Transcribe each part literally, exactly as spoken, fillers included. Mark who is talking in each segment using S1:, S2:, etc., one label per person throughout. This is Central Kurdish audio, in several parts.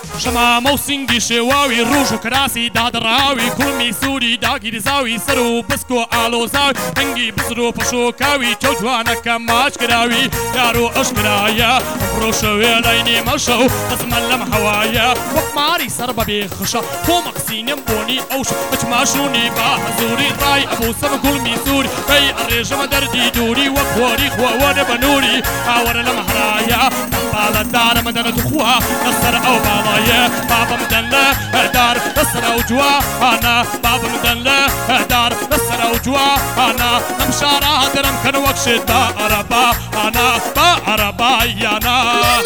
S1: شەمامە و سینگی شێواوی ڕوژ و کراسی دادڕاوی کوڵمی سووری داگیرزاوی سەر و بسک و ئالۆزاوی هەنگی بزر و پەشۆکاوی چەو جوانەکە ماچ کراوی یار و ئەشکرایە ڕۆ شەوێ لای نیمە شەو دەزمە لەم هەوایە وەک ماری سەر بەبێ خشە تۆ مەقسینم بۆنی ئەوش بچماشوونی با هەزووری ڕای ئەبوو سەمە گوڵمی سووری پێی ئەڕێژەمە دەردی دووری وەک خۆری خۆوەنە بە نووری ئاوەرە لەم هەرایە باڵە دارەمە دەنەت خوا لەسەر ئەو باڵایە بابم دەن لە هەدار لەسەر ئەو جوانە بابم دەن لە هەدار لەسەر ئەو جوانە ئەم شارە دەرم کەن وەک شێت با عەرەبانە با عەرەبایانە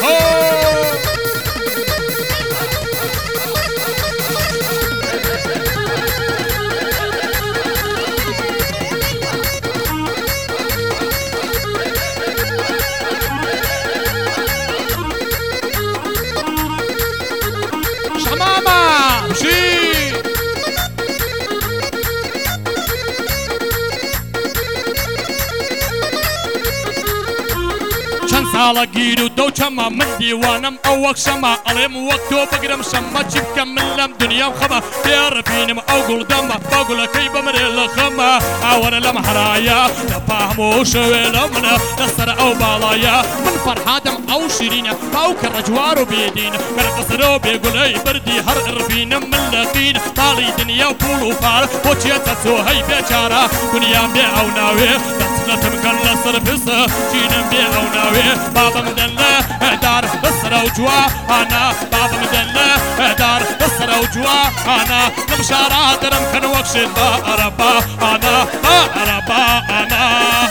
S1: ساڵە گیر و دەوچەمە من دیوانم ئەو وەک شەمە ئەڵێم وەک تۆ بگرم شەمە چی بکەم من لەم دنیام خەمە پێڕەبینم ئەو گوڵدەمە با گوڵەکەی بمرێ لە خەمە ئاوەرە لەم هەرایە لەپا هەموو شەوێ لە منە لەسەر ئەو باڵایە من فەرحادم ئەو شیرینە باو کە ڕەجوار و بێدینە گەرقەسەرەوە بێگولەی بردی هەر ئڕبینم من لەقین باڵی دنیا و پوڵ و پارە بۆ چێتە تۆ هەی بێچارە دنیام بێ ئەو ناوێ دەچنەتم کەن لەسەر پسە چینم بێ ئەو ناوێ بابا مدن له دار بسر وجوانا بابا مدن له دار بسر وجوانا نمشارا درم كان وكشت با عربا انا با عربا انا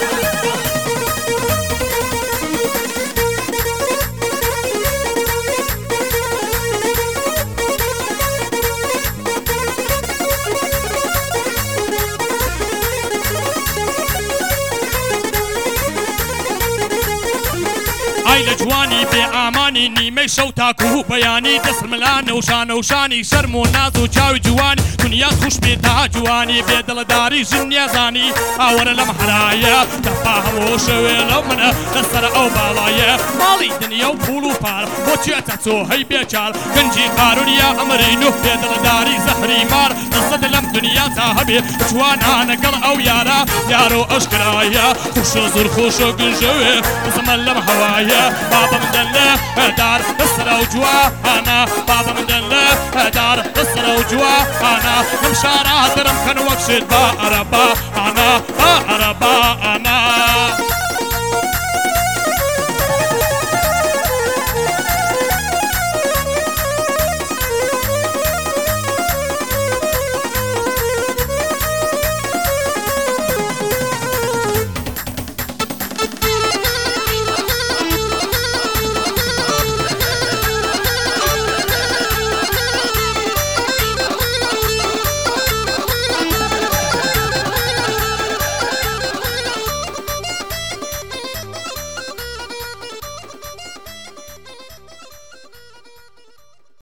S1: جوانی بێ ئامانی نیمەی شەو تاکو و بەیانی دەست ملانە و شانە و شانی شەرم و ناز و چاوی جوانی دنیا خوش بێ تا جوانی بێ دڵەداری ژن نیازانی ئاوەرە لەم هەرایە دەپا هەموو شەوێ لەو منە لەسەر ئەو باڵایە ماڵی دنیا و پوڵ و پار بۆ چێتە چۆ هەی بێچال گەنجی قارونیا ئەمرین و بێ دڵەداری زەهری مار دەسەد لەم دنیا تا هەبێ جوانان لەگەڵ ئەو یارە یارۆ ئەشکرایە خوشە زۆر خۆشە گنجەوێ زەمە لەم هەوایە بابا مدن له دار بسر وجوانا بابا مدن له دار بسر وجوانا نمشارا درم كان وكشت با عربا انا با عربا انا